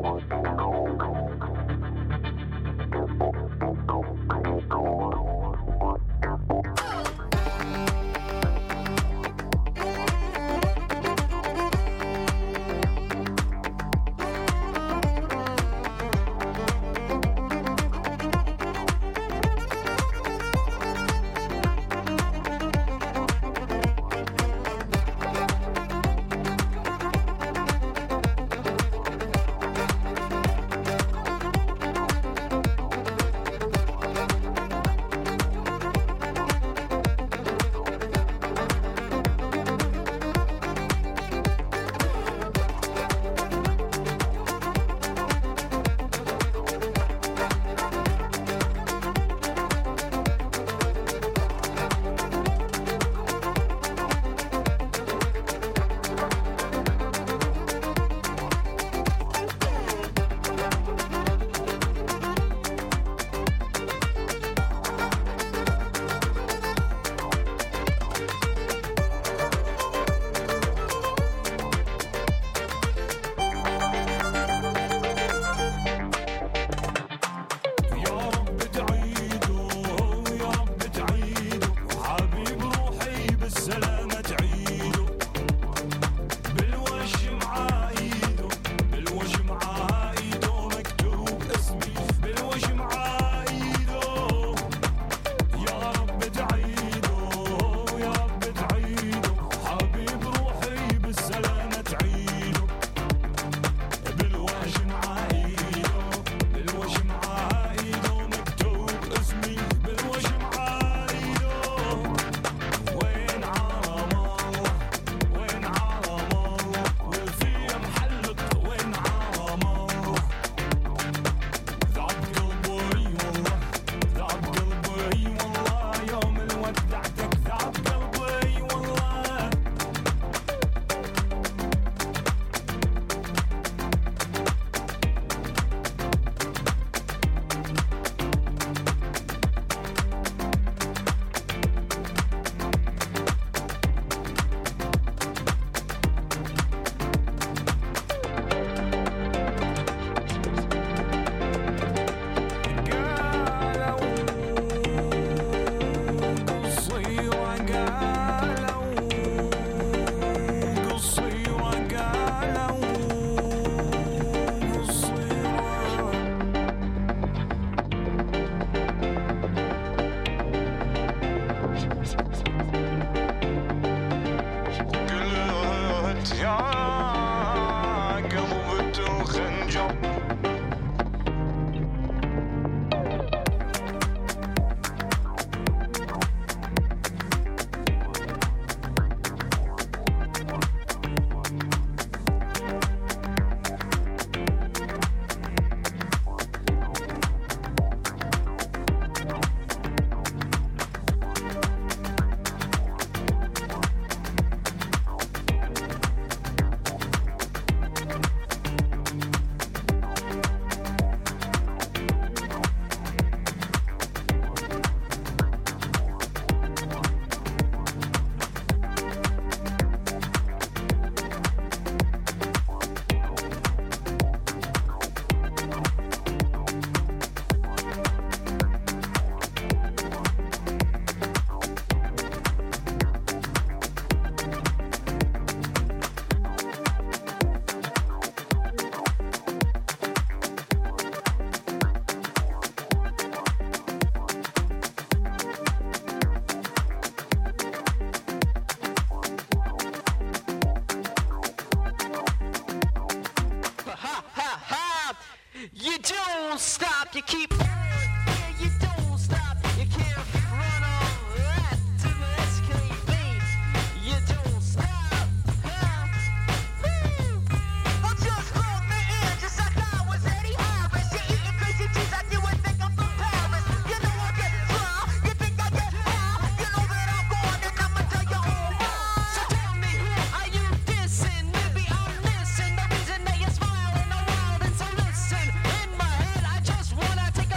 Take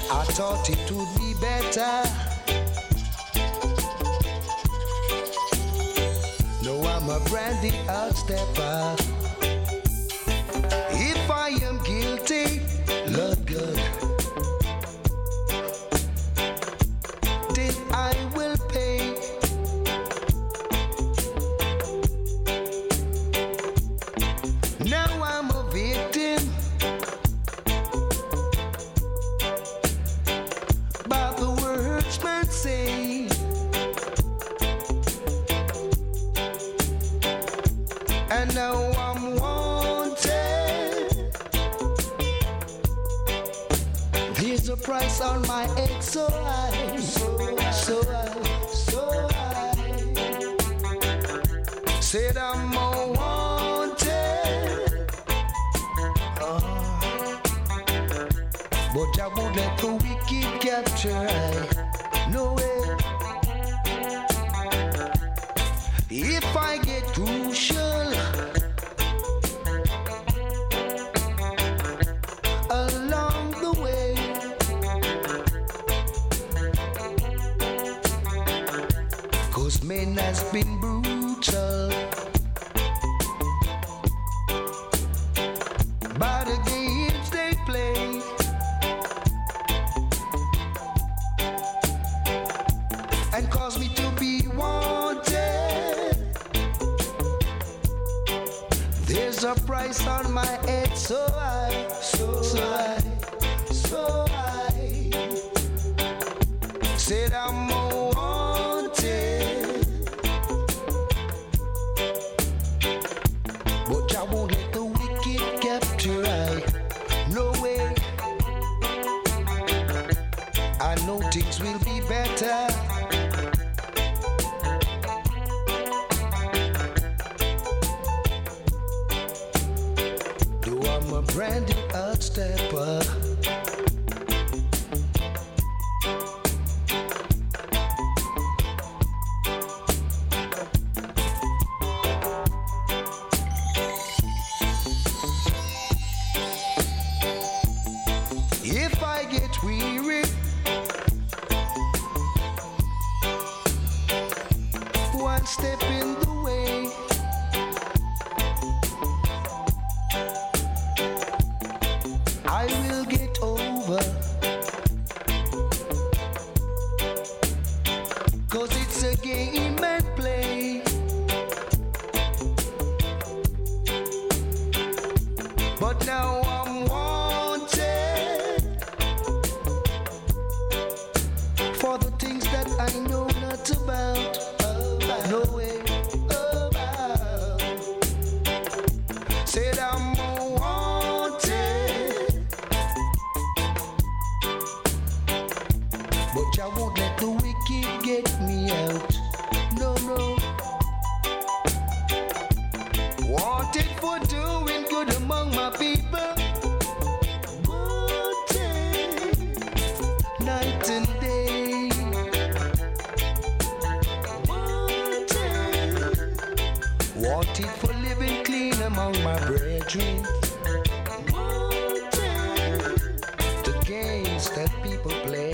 I thought it would be better. No, I'm a brandy outstepper. If I am guilty, Lord God, then I will pay. Now I'm a victim, by the words men say, and now I'm wanted. There's a price on my head, so high, so high. Said I'm a wanted. But I won't let the wicked capture I. No way. If I get crucial along the way, cause men has been brutal by the games they play. And cause me to be wanted. There's a price on my head, so high, so high. Said I'm a wanted, but I won't let the wicked capture I. No way. I know things will be better. Though I'm a brandy outstepper. If I get weary, one step in the way, I will get over. Cause it's a game and play. But now I'm wanted for the things that I know not about. No way about. Said I'm wanted, but I won't let the wicked get me out. No, no. Wanted for doing good among my people. Wanted night and day. Wanted for living clean among my brethren. Wanted the games that people play.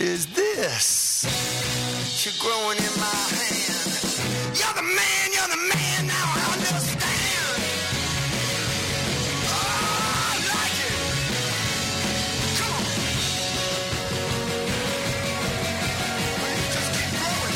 is this? You're growing in my hand. You're the man, now I understand. Oh, I like it. Come on. Well, you just keep growing.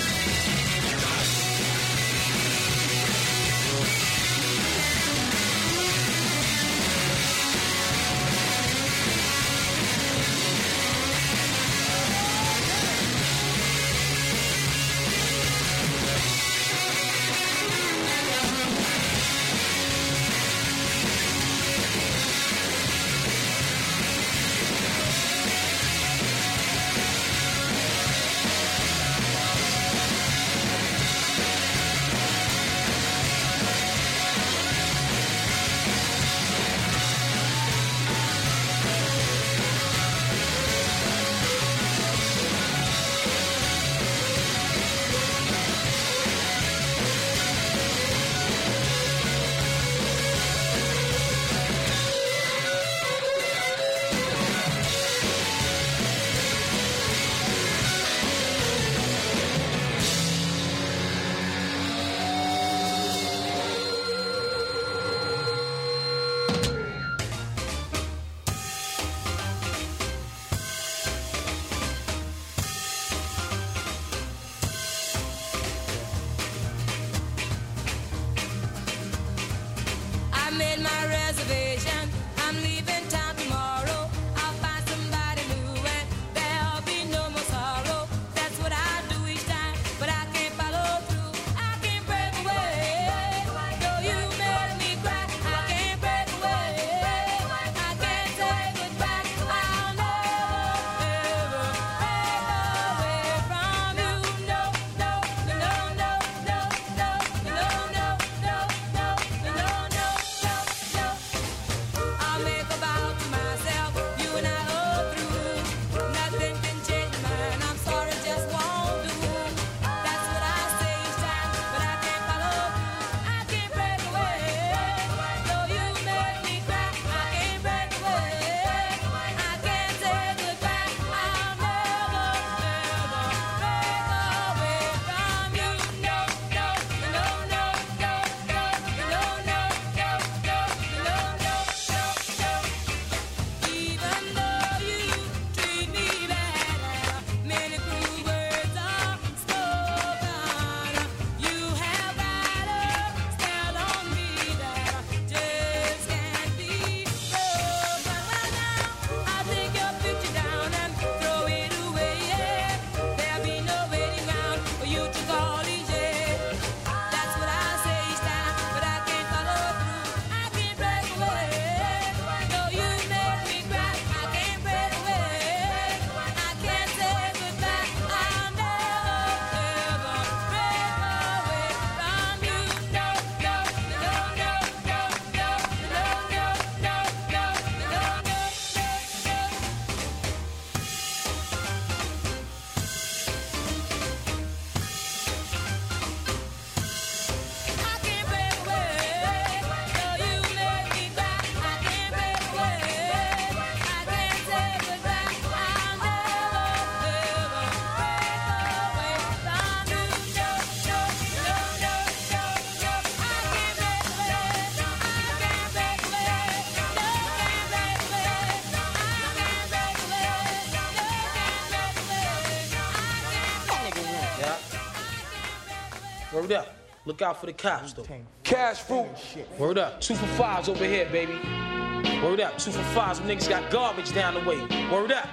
Word up. Look out for the cops, though. Cash fruit. Word up. 2 for 5s over here, baby. Word up. 2 for 5s. Them niggas got garbage down the way. Word up.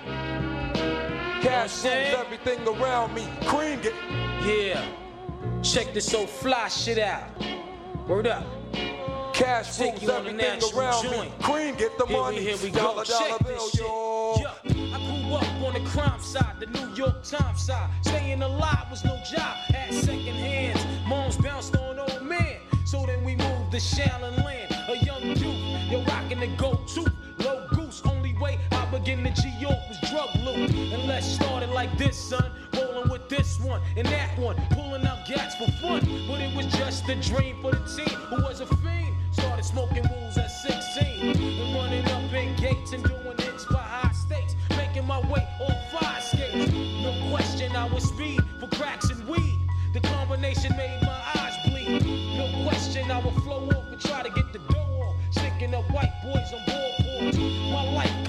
Cash rules everything around me. Cream it. Yeah. Check this so fly shit out. Word up. Cash rules everything around me. Cream get the money. Here we go. Check this shit. Yeah. I grew up on the crime side, the New York Times side. Staying alive was no job. Had second hands. Moms bounced on old man. So then we moved to Shaolin Land. A young youth, you're rocking the go-to. Low goose, only way I begin to G-York was drug loot. And let's start it like this, son. Rolling with this one and that one. Pulling out gats for fun. But it was just a dream for the team who was a fiend. Started smoking rules at 16. And running up in gates and doing hits for high stakes. Making my way on 5 skates.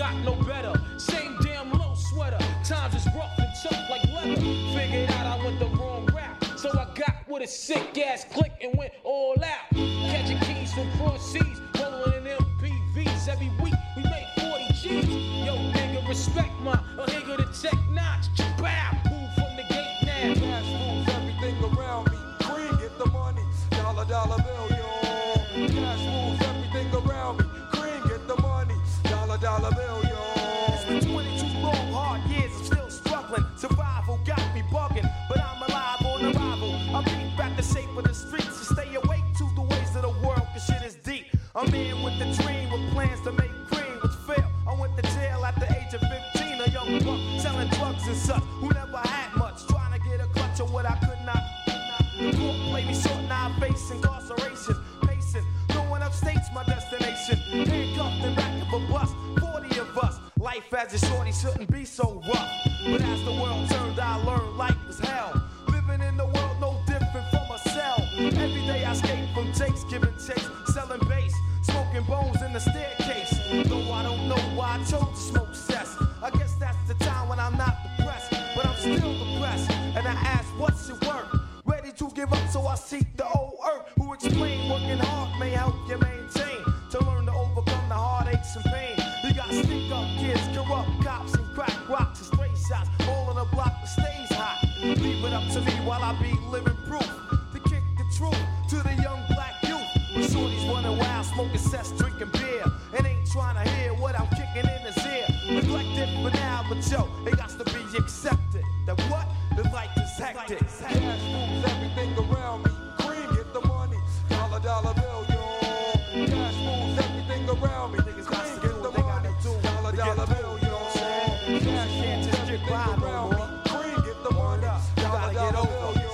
got no better. Same damn low sweater. Times is rough and tough like leather. Figured out I went the wrong route. So I got with a sick ass click and went all out. Catching keys from cross seas, rolling in MPVs. Every week we made 40 G's. Yo, nigga, respect my a nigga the tech notch. Bow, move from the gate now. Cash moves everything around me. Green, get the money. Dollar, dollar bill, yo. Cash moves everything around me. Green, get the money. Dollar, dollar bill, yo. It's been 22 long, hard years. I'm still struggling. Survival got me bugging, but I'm alive on arrival. I beat back the shape of the streets to stay awake to the ways of the world, cause shit is deep. I'm in with the dream, with plans to make cream, which fail. I went to jail at the age of 15, a young buck selling drugs and such, who never had much, trying to get a clutch of what I could not. The court played me short, now I face incarceration. Pacing, going upstate's my destination. Handcuffed in back of a bus, 40 of us. Life as a shorty shouldn't be so rough. But as the world turned, I learned life was hell. Living in the world no different from a cell. Every day I escape from takes, giving chase, selling bass, smoking bones in the staircase. Though I don't know why I chose to smoke cess. I guess that's the time when I'm not depressed, but I'm still depressed. And I ask, what's it worth? Ready to give up, so I seek the old earth, who explain working hard may help you maintain, to learn to overcome the heartaches and pain. You got stick up kids, corrupt cops, and crack rocks and stray shots, all on a block that stays hot. Leave it up to me while I be living proof, to kick the truth to the young black youth. When shorties running wild, smoking cess, drinking beer, and ain't trying to hear what I'm kicking in his ear. Neglected for now, but yo, it got to be accepted. That what? The life is hectic. Cash moves everything around me. Green, get the money. Dollar, dollar bill, yo. Cash moves everything around me. Green, get the money. Dollar, dollar bill, yo. Cash moves everything around me. Green, get the money. Dollar, dollar bill, yo.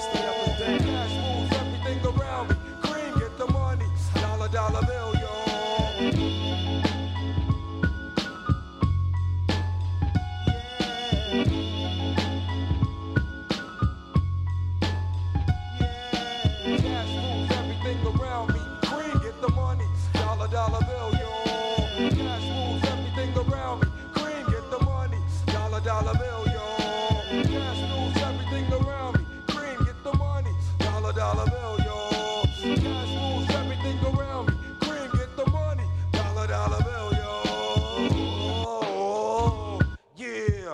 Cash moves everything around me. Green, get the money. Dollar, dollar bill, yo. Cash moves everything around me. Green, get the money. Dollar, dollar bill, yo. Cash moves everything around me. Green, get the money. Dollar, dollar bill, yo. Cash moves everything around me. Green, get the money. Dollar, dollar bill, yo. Cash moves everything around me. Green, get the money. Dollar, dollar bill, yo. Yeah.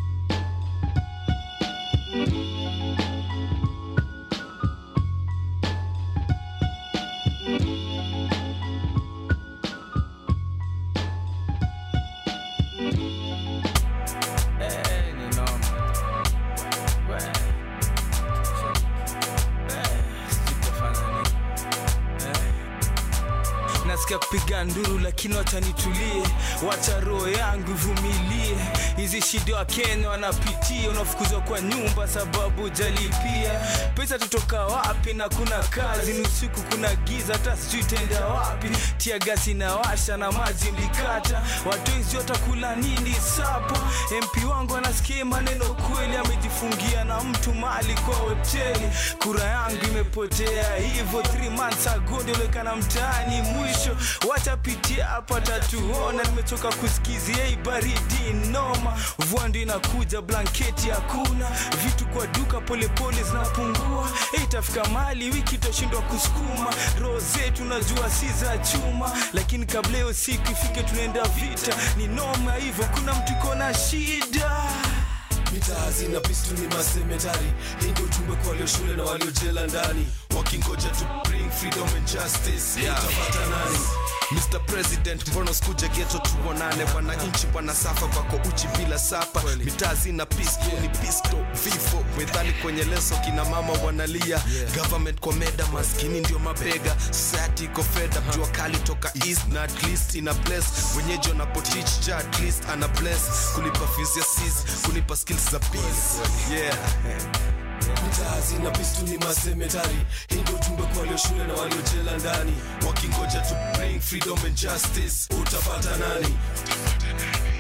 Nasikia kupiga nduru lakini wacha nitulie, wacha roho yangu ivumilie. Hizi shida wa Kenya wanapitia, unafukuzwa kwa nyumba sababu jalipia. Pesa tutoka wapi na kuna kazi, ni usiku kuna giza hata sijui tenda wapi. Tia gasi na washa na maji mlikata, watu hizi watakula nini sapo? MP wangu anasikia maneno kweli, amejifungia na mtu mali kwa hoteli. Kura yangu imepotea hivyo 3 months ago, ndio lekana mtaani mwisho. Wacha pitia hapa tatuona, nimechoka kusikizia hii baridi noma. Mvua ndio inakuja, blanketi hakuna, vitu kwa duka pole pole zinapungua. Itafika mahali wiki toshindwa kusukuma, roho zetu najua si za chuma, lakini kabla hiyo siku ifike tunaenda vita. Ni noma hivyo, kuna mtu kona shida. Mitazi na pistu ni masemetari, hingo tumbe kwa walio shule na walio jela ndani, wakingoja to bring freedom and justice. Utapata nani? Mr. President, mbono skuja ghetto tuonane. Wananchi wanasafa wako uchi bila sapa. Mitazi na pisto ni pisto vifo, medhali kwenye leso kina mama wanalia. Government kwa meda, maskini ndio mabega. Society iko fed up, jua kali toka east na at least in a place. Wenyeji wanapotich ja at least ana bless. Kulipa fees ya sis, kulipa skills za peace. Yeah. Mitazi na pistu ni masemetari, hingo tumbe kwa walio shule na walio jela ndani, wakingoja to bring freedom and justice. Utapata nani?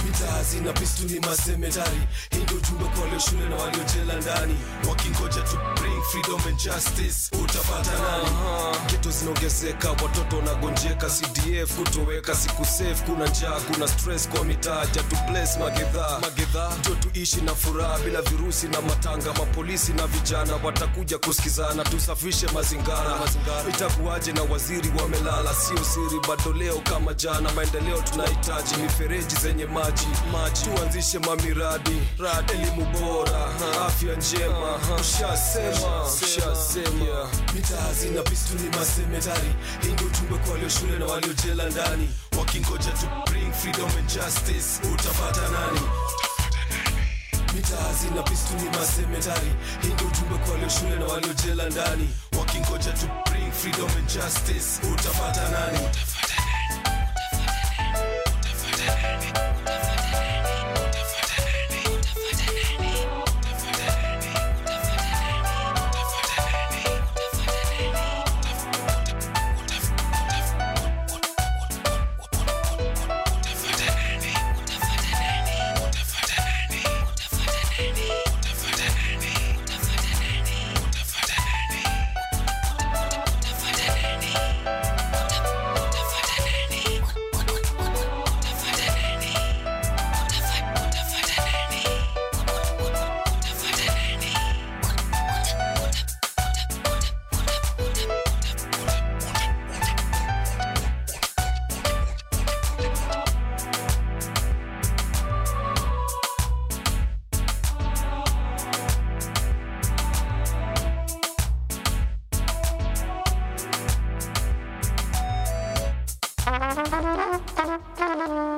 mitaa zina pistu ni masemetari. Hii ndio ujumbe kwa walio shule na walio jela ndani, wakingoja to bring freedom and justice. Utapata nani? Geto zinaongezeka, watoto wanagonjeka, CDF kutoweka, siku safe, kuna njaa, kuna stress kwa mitaa. To bless magedha ndio tuishi na furaha bila virusi na matanga. Mapolisi na vijana watakuja kusikizana, tusafishe mazingara. Itakuwaje na waziri wamelala? Sio siri, bado leo kama jana. Maendeleo tunahitaji, mifereji zenye maji. Tuanzishe mamiradi, elimu bora, afya njema. Ushasema mitaa zina pistu ni masemetari. Hii ndio ujumbe kwa walio shule na walio jela ndani, wakingoja to bring freedom and justice. Utapata nani? Mitaa zina pistu ni masemetari. Hii ndio ujumbe kwa walio shule na walio jela ndani, wakingoja to bring freedom and justice. Utapata nani? Thank you.